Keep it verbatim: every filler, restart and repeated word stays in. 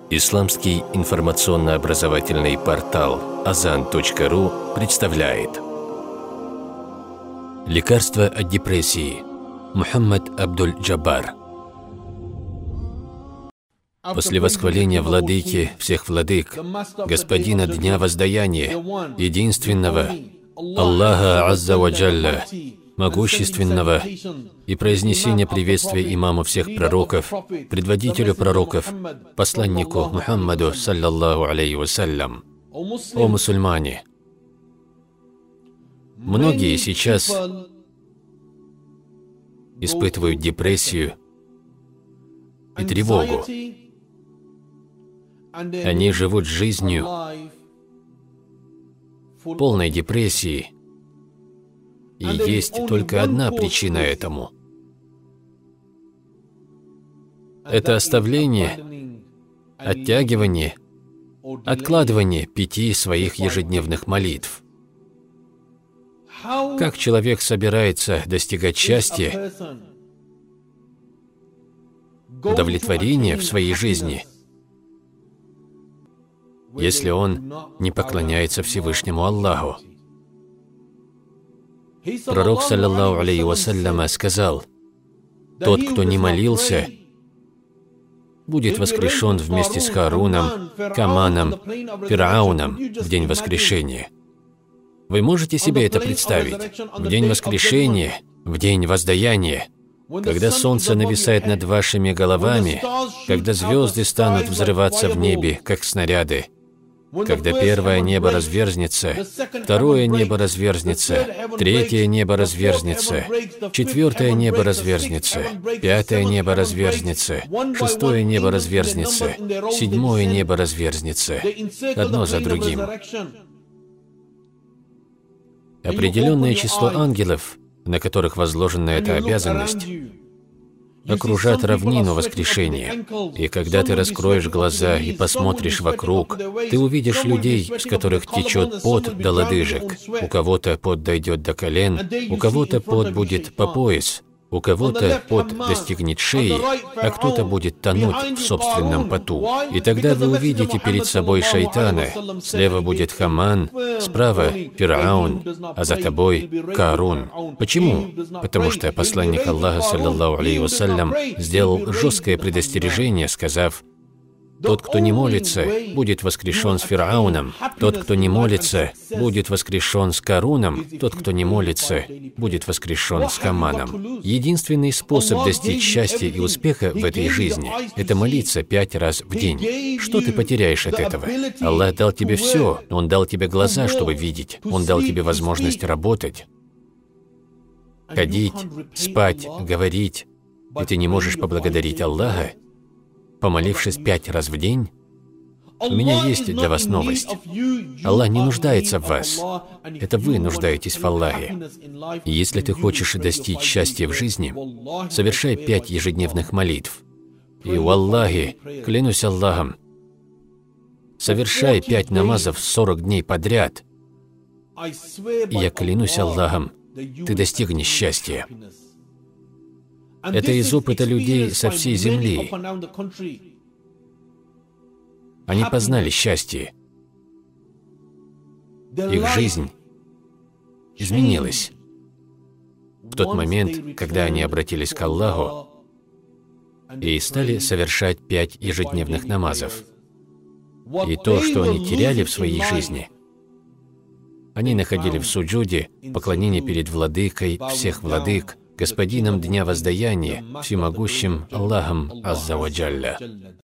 Исламский информационно-образовательный портал азан точка ру представляет Лекарство от депрессии. Мухаммад Абдуль-Джаббар. После восхваления Владыки всех владык, Господина Дня Воздаяния, единственного, Аллаха Азза ва Джалля, могущественного, и произнесения приветствия имаму всех пророков, предводителю пророков, посланнику Мухаммаду, саллаллаху алейхи вассалям. О мусульмане! Многие сейчас испытывают депрессию и тревогу. Они живут жизнью полной депрессии, и есть только одна причина этому. Это оставление, оттягивание, откладывание пяти своих ежедневных молитв. Как человек собирается достигать счастья, удовлетворения в своей жизни, если он не поклоняется Всевышнему Аллаху? Пророк, саллаллаху алейхи вассаляма, сказал: «Тот, кто не молился, будет воскрешен вместе с Харуном, Каманом, Фирауном в день воскрешения». Вы можете себе это представить? В день воскрешения, в день воздаяния, когда солнце нависает над вашими головами, когда звезды станут взрываться в небе, как снаряды, когда первое небо разверзнется, второе небо разверзнется, третье небо разверзнется, четвертое небо разверзнется, пятое небо разверзнется, шестое небо разверзнется, седьмое небо разверзнется, одно за другим. Определенное число ангелов, на которых возложена эта обязанность, окружат равнину воскрешения. И когда ты раскроешь глаза и посмотришь вокруг, ты увидишь людей, с которых течет пот до лодыжек. У кого-то пот дойдет до колен, у кого-то пот будет по пояс, у кого-то пот достигнет шеи, а кто-то будет тонуть в собственном поту. И тогда вы увидите перед собой шайтана. Слева будет Хаман, справа Фираун, а за тобой Карун. Почему? Потому что посланник Аллаха, саллаллаху алейхи вассалям, сделал жесткое предостережение, сказав: «Тот, кто не молится, будет воскрешен с Фирауном. Тот, кто не молится, будет воскрешен с Каруном. Тот, кто не молится, будет воскрешен с Хаманом». Единственный способ достичь счастья и успеха в этой жизни – это молиться пять раз в день. Что ты потеряешь от этого? Аллах дал тебе все. Он дал тебе глаза, чтобы видеть. Он дал тебе возможность работать, ходить, спать, говорить. И ты не можешь поблагодарить Аллаха, помолившись пять раз в день? У меня есть для вас новость. Аллах не нуждается в вас. Это вы нуждаетесь в Аллахе. И если ты хочешь достичь счастья в жизни, совершай пять ежедневных молитв. И у Аллахи, клянусь Аллахом, совершай пять намазов сорок дней подряд. И я клянусь Аллахом, ты достигнешь счастья. Это из опыта людей со всей земли. Они познали счастье. Их жизнь изменилась в тот момент, когда они обратились к Аллаху и стали совершать пять ежедневных намазов. И то, что они теряли в своей жизни, они находили в суджуде, поклонении перед Владыкой всех владык, Господином Дня Воздаяния, всемогущим Аллахом Азза ва Джалля.